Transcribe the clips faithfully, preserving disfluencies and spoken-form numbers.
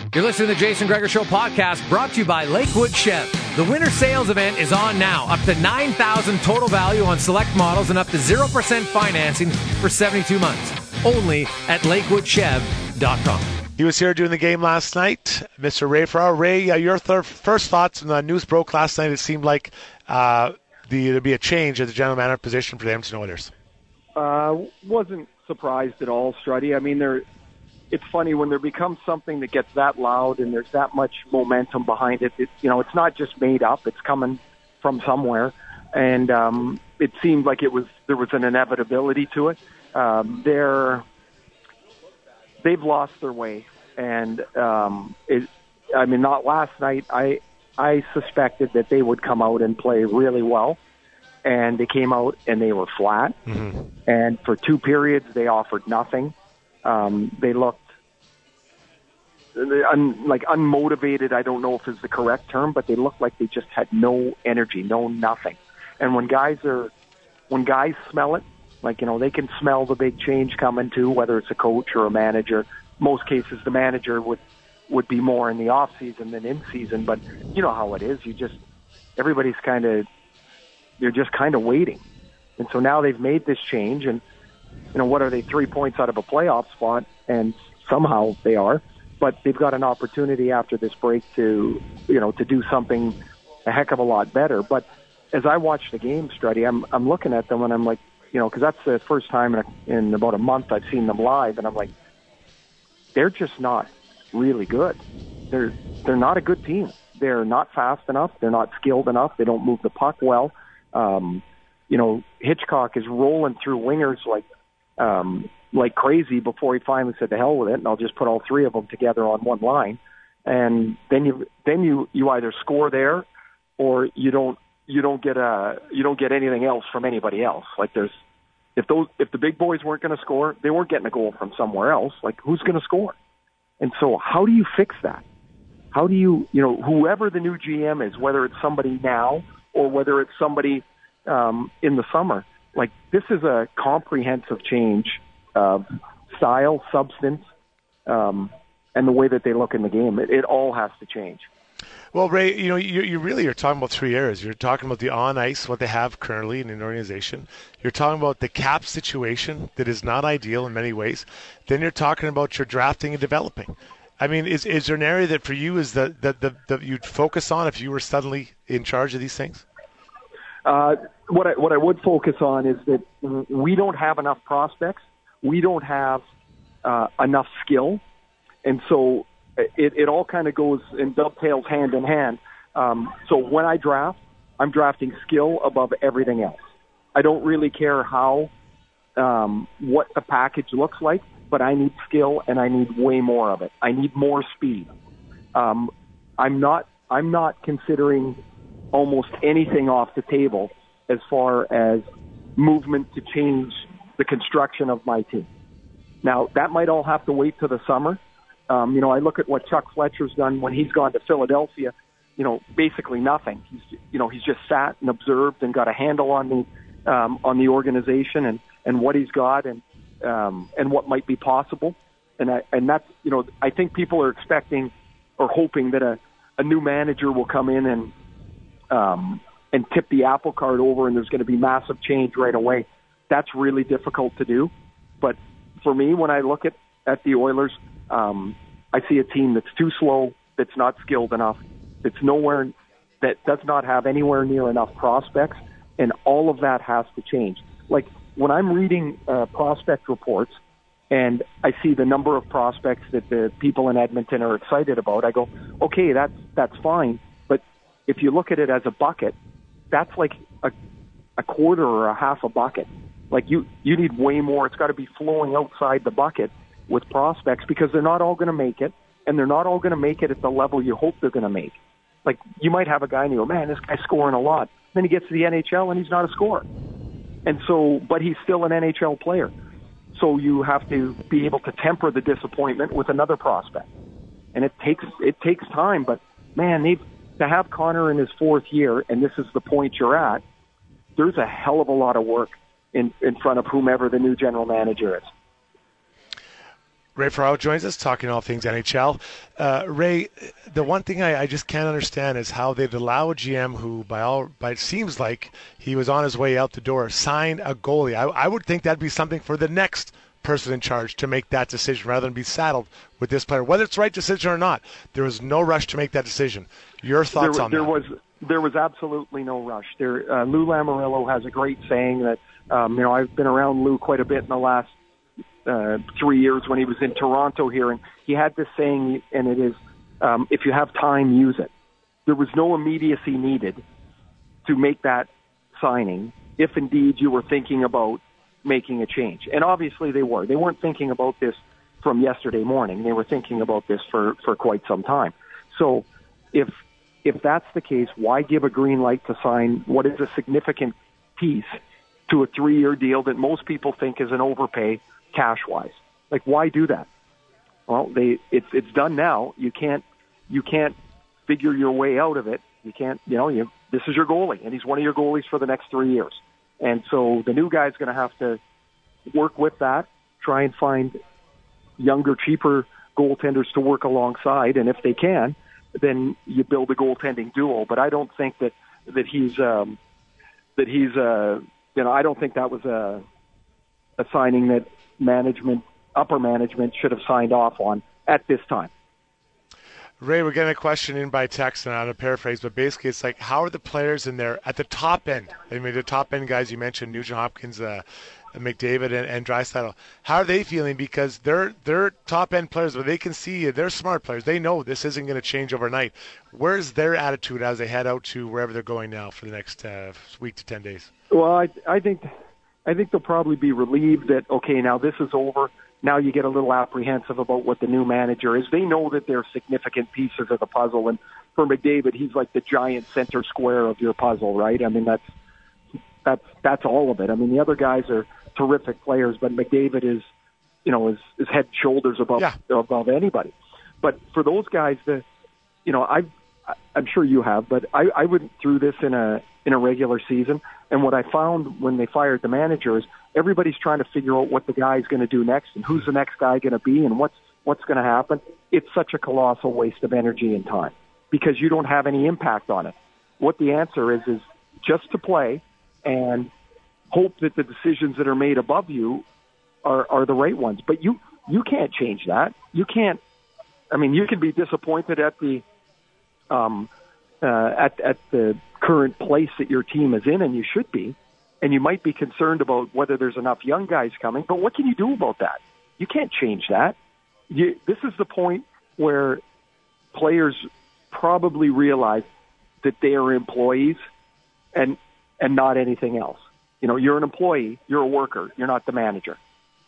You're listening to the Jason Gregor Show podcast, brought to you by Lakewood Chev. The winter sales event is on now. Up to nine thousand dollars total value on select models and up to zero percent financing for seventy-two months. Only at lakewood chev dot com. He was here doing the game last night, Mister Ray Ferraro. Ray, uh, your th- first thoughts when the news broke last night? It seemed like uh, the, there'd be a change at the general manager position for the Edmonton Oilers. Uh, wasn't surprised at all, Struddy. I mean, there. It's funny when there becomes something that gets that loud and there's that much momentum behind it. it you know, it's not just made up; it's coming from somewhere, and um, it seemed like it was there was an inevitability to it. Um, they're they've lost their way, and um, it, I mean, not last night. I I suspected that they would come out and play really well, and they came out and they were flat. Mm-hmm. And for two periods, they offered nothing. Um, they looked un, like unmotivated. I don't know if is the correct term, but they looked like they just had no energy, no nothing. And when guys are, when guys smell it, like, you know, they can smell the big change coming too, whether it's a coach or a manager. Most cases, the manager would, would be more in the off season than in season, but you know how it is. You just, everybody's kind of, they're just kind of waiting. And so now they've made this change, and you know, what are they, three points out of a playoff spot? And somehow they are. But they've got an opportunity after this break to, you know, to do something a heck of a lot better. But as I watch the game, Struddy, I'm I'm looking at them and I'm like, you know, because that's the first time in, a, in about a month I've seen them live, and I'm like, they're just not really good. They're they're not a good team. They're not fast enough. They're not skilled enough. They don't move the puck well. Um, you know, Hitchcock is rolling through wingers like. Um, like crazy before he finally said to hell with it, and I'll just put all three of them together on one line. And then you then you, you either score there, or you don't you don't get a you don't get anything else from anybody else. Like there's if those if the big boys weren't going to score, they weren't getting a goal from somewhere else. Like who's going to score? And so how do you fix that? How do you you know whoever the new G M is, whether it's somebody now or whether it's somebody um, in the summer. Like, this is a comprehensive change of style, substance, um, and the way that they look in the game. It, it all has to change. Well, Ray, you know, you, you really are talking about three areas. You're talking about the on-ice, what they have currently in an organization. You're talking about the cap situation that is not ideal in many ways. Then you're talking about your drafting and developing. I mean, is is there an area that for you is that that, that, that you'd focus on if you were suddenly in charge of these things? Uh, what I what I would focus on is that we don't have enough prospects. We don't have uh, enough skill, and so it, it all kind of goes and dovetails hand in hand. Um, so when I draft, I'm drafting skill above everything else. I don't really care how um, what the package looks like, but I need skill and I need way more of it. I need more speed. Um, I'm not I'm not considering almost anything off the table as far as movement to change the construction of my team. Now, that might all have to wait till the summer. Um, you know, I look at what Chuck Fletcher's done when he's gone to Philadelphia, you know, basically nothing. He's, you know, he's just sat and observed and got a handle on the, um, on the organization and, and what he's got and, um, and what might be possible. And I, and that's, you know, I think people are expecting or hoping that a, a new manager will come in and, Um, and tip the apple cart over and there's going to be massive change right away. That's really difficult to do. But for me, when I look at, at the Oilers, um, I see a team that's too slow, that's not skilled enough, that's nowhere, that does not have anywhere near enough prospects, and all of that has to change. Like, when I'm reading uh, prospect reports and I see the number of prospects that the people in Edmonton are excited about, I go, okay, that's, that's fine. If you look at it as a bucket, that's like a, a quarter or a half a bucket. Like you, you need way more. It's got to be flowing outside the bucket with prospects because they're not all going to make it, and they're not all going to make it at the level you hope they're going to make. Like you might have a guy and you go, man, this guy's scoring a lot. Then he gets to the N H L and he's not a scorer. And so, but he's still an N H L player. So you have to be able to temper the disappointment with another prospect. And it takes, it takes time, but man, they've, to have Connor in his fourth year, and this is the point you're at, there's a hell of a lot of work in, in front of whomever the new general manager is. Ray Ferraro joins us, talking all things N H L. Uh, Ray, the one thing I, I just can't understand is how they'd allow a G M who, by all, by it seems like he was on his way out the door, sign a goalie. I, I would think that'd be something for the next person in charge to make that decision rather than be saddled with this player. Whether it's the right decision or not, there was no rush to make that decision. Your thoughts there, on there that? Was, there was absolutely no rush. There, uh, Lou Lamoriello has a great saying that, um, you know, I've been around Lou quite a bit in the last Uh, three years when he was in Toronto here, and he had this saying, and it is, um, if you have time, use it. There was no immediacy needed to make that signing if indeed you were thinking about making a change. And obviously they were. They weren't thinking about this from yesterday morning. They were thinking about this for, for quite some time. So if if that's the case, why give a green light to sign what is a significant piece to a three-year deal that most people think is an overpay cash-wise? Like, why do that? Well, they it's it's done now. You can't you can't figure your way out of it. You can't, you know, you this is your goalie, and he's one of your goalies for the next three years. And so the new guy's going to have to work with that, try and find younger, cheaper goaltenders to work alongside, and if they can, then you build a goaltending duo. But I don't think that that he's um, that he's uh, you know I don't think that was a a signing that management, upper management, should have signed off on at this time. Ray, we're getting a question in by text, and I'm going to paraphrase, but basically it's like, how are the players in there at the top end? I mean, the top end guys you mentioned, Nugent Hopkins, uh, McDavid, and, and Draisaitl. How are they feeling? Because they're they're top end players, but they can see they're smart players. They know this isn't going to change overnight. Where's their attitude as they head out to wherever they're going now for the next uh, week to ten days? Well, I I think. I think they'll probably be relieved that, okay, now this is over. Now you get a little apprehensive about what the new manager is. They know that they're significant pieces of the puzzle. And for McDavid, he's like the giant center square of your puzzle, right? I mean, that's that's that's all of it. I mean, the other guys are terrific players, but McDavid is, you know, is, is head and shoulders above yeah. above anybody. But for those guys, the, you know, I've, I'm sure you have, but I, I went through this in a in a regular season. And what I found when they fired the manager is everybody's trying to figure out what the guy's going to do next and who's the next guy going to be and what's what's going to happen. It's such a colossal waste of energy and time because you don't have any impact on it. What the answer is is just to play and hope that the decisions that are made above you are, are the right ones. But you you can't change that. You can't. I mean, you can be disappointed at the um, uh, at at the current place that your team is in, and you should be, and you might be concerned about whether there's enough young guys coming, but what can you do about that? You can't change that. You, this is the point where players probably realize that they are employees and and not anything else. You know, you're an employee, you're a worker, you're not the manager.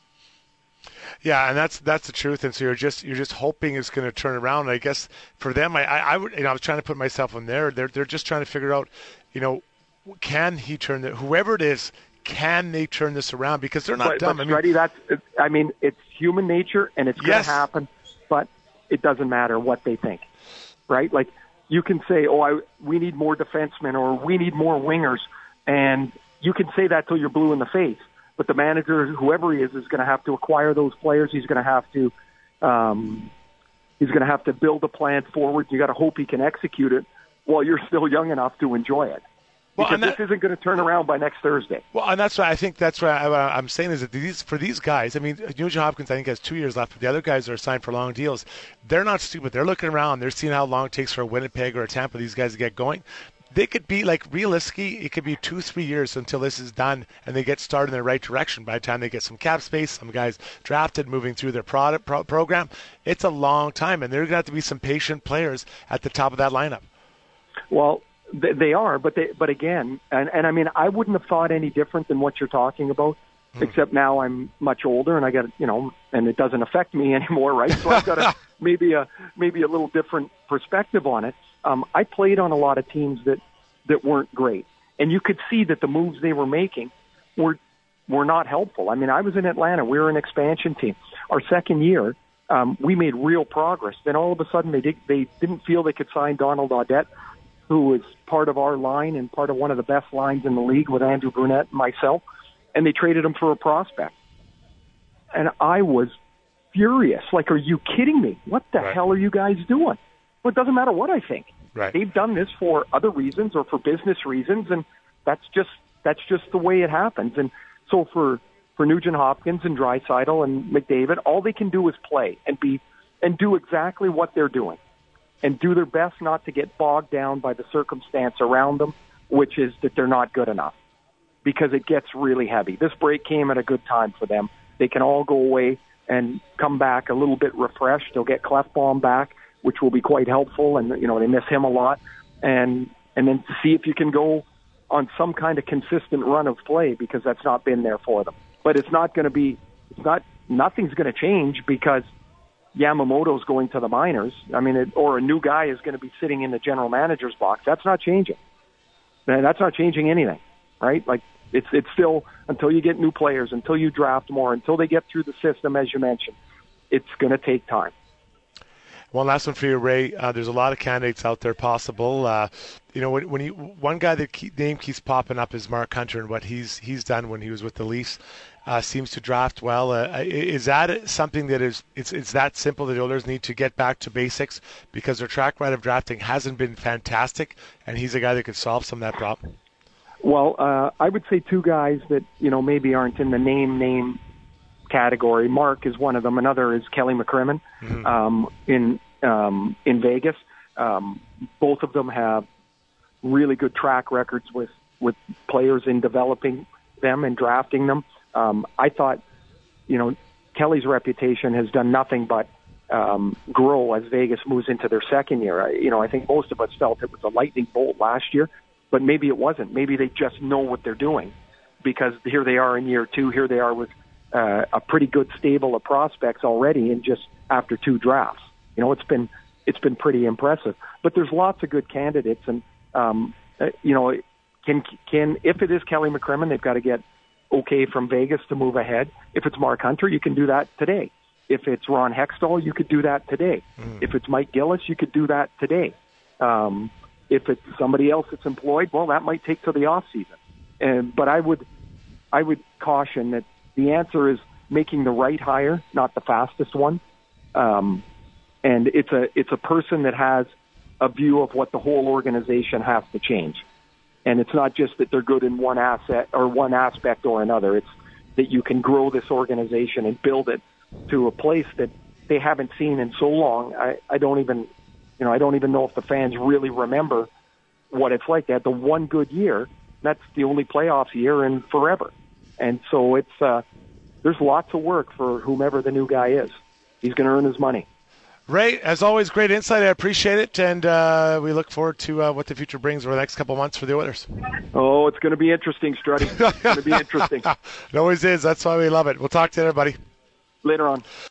Yeah, and that's that's the truth. And so you're just you're just hoping it's going to turn around. And I guess for them, I, I would you know I was trying to put myself in there. They're they're just trying to figure out, you know, can he turn the whoever it is, can they turn this around? Because they're not but, dumb. But I mean, Freddie, that's I mean, it's human nature, and it's going to yes. happen. But it doesn't matter what they think, right? Like you can say, oh, I we need more defensemen or we need more wingers, and you can say that till you're blue in the face. But the manager, whoever he is, is going to have to acquire those players. He's going to have to, um, he's going to have to build a plan forward. You got to hope he can execute it while you're still young enough to enjoy it. Because well, that, this isn't going to turn around by next Thursday. Well, and that's why I think that's why I, I'm saying is that these for these guys. I mean, Nugent Hopkins I think has two years left, but the other guys are signed for long deals. They're not stupid. They're looking around. They're seeing how long it takes for a Winnipeg or a Tampa these guys to get going. They could be like realistically, it could be two, three years until this is done and they get started in the right direction. By the time they get some cap space, some guys drafted, moving through their product pro- program, it's a long time, and there are going to have to be some patient players at the top of that lineup. Well, they, they are, but they, but again, and, and I mean, I wouldn't have thought any different than what you're talking about, hmm. except now I'm much older and I got, you know, and it doesn't affect me anymore, right? So I've got a, maybe a maybe a little different perspective on it. Um, I played on a lot of teams that, that weren't great, and you could see that the moves they were making were were not helpful. I mean, I was in Atlanta. We were an expansion team. Our second year, um, we made real progress. Then all of a sudden, they did, they didn't feel they could sign Donald Audette, who was part of our line and part of one of the best lines in the league with Andrew Brunette and myself, and they traded him for a prospect. And I was furious. Like, are you kidding me? What the right. hell are you guys doing? Well, it doesn't matter what I think. Right. They've done this for other reasons or for business reasons, and that's just that's just the way it happens. And so for for Nugent Hopkins and Draisaitl and McDavid, all they can do is play and be and do exactly what they're doing, and do their best not to get bogged down by the circumstance around them, which is that they're not good enough, because it gets really heavy. This break came at a good time for them. They can all go away and come back a little bit refreshed. They'll get Klefbom back, which will be quite helpful, and you know they miss him a lot. And and then see if you can go on some kind of consistent run of play, because that's not been there for them. But it's not going to be. It's not. Nothing's going to change because Yamamoto's going to the minors. I mean, it, or a new guy is going to be sitting in the general manager's box. That's not changing. And that's not changing anything, right? Like it's it's still, until you get new players, until you draft more, until they get through the system, as you mentioned, it's going to take time. One last one for you, Ray. Uh, there's a lot of candidates out there possible. Uh, you know, when, when you one guy that keep, name keeps popping up is Mark Hunter, and what he's he's done when he was with the Leafs. Uh, seems to draft well. Uh, is that something that is it's it's that simple that the Oilers need to get back to basics, because their track record of drafting hasn't been fantastic, and he's a guy that could solve some of that problem? Well, uh, I would say two guys that you know maybe aren't in the name name category. Mark is one of them. Another is Kelly McCrimmon mm-hmm. um, in um, in Vegas. Um, both of them have really good track records with with players in developing them and drafting them. Um, I thought, you know, Kelly's reputation has done nothing but um, grow as Vegas moves into their second year. I, you know, I think most of us felt it was a lightning bolt last year, but maybe it wasn't. Maybe they just know what they're doing, because here they are in year two. Here they are with uh, a pretty good stable of prospects already, and just after two drafts. You know, it's been it's been pretty impressive. But there's lots of good candidates, and um, uh, you know, can can if it is Kelly McCrimmon, they've got to get okay from Vegas to move ahead. If it's Mark Hunter, you can do that today. If it's Ron Hextall, you could do that today. Mm. If it's Mike Gillis, you could do that today. Um, if it's somebody else that's employed, well, that might take to the off season. And but I would, I would caution that the answer is making the right hire, not the fastest one. Um, and it's a it's a person that has a view of what the whole organization has to change. And it's not just that they're good in one asset or one aspect or another. It's that you can grow this organization and build it to a place that they haven't seen in so long. I, I don't even, you know, I don't even know if the fans really remember what it's like. They had the one good year. That's the only playoffs year in forever. And so it's uh, there's lots of work for whomever the new guy is. He's going to earn his money. Ray, as always, great insight. I appreciate it, and uh, we look forward to uh, what the future brings over the next couple of months for the Oilers. Oh, it's going to be interesting, Struddy. It's going to be interesting. It always is. That's why we love it. We'll talk to you, everybody. Later on.